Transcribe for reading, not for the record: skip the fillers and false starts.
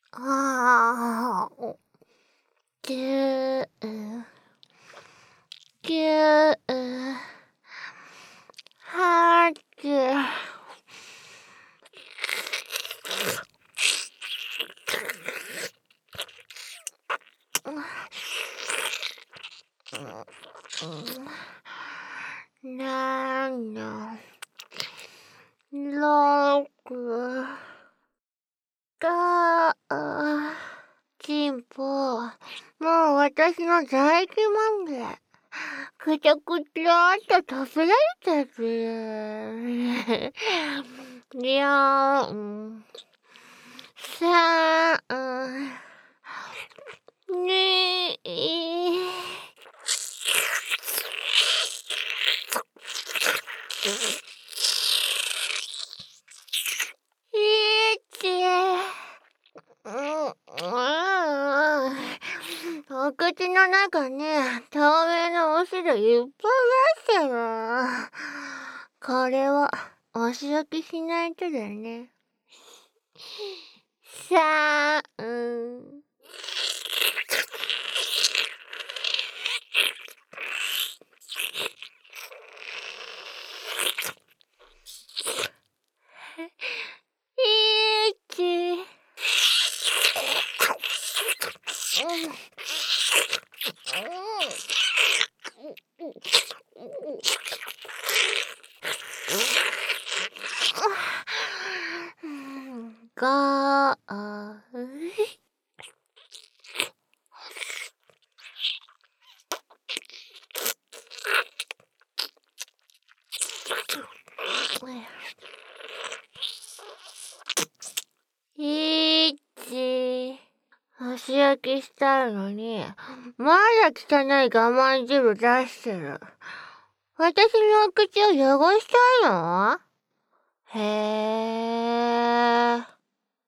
ああ、ぎゅう、ぎゅう、はぎゅう。7、6、進歩。もう私の唾液まみれ。くちゃくちゃっと食べられちゃってる。4、3、2、お口の中に透明なお汁いっぱい出してる。これはお仕置きしないとだね。3、1、お仕置きしたのに、まだ汚い我慢汁出してる。私のお口を汚したいの？へえ。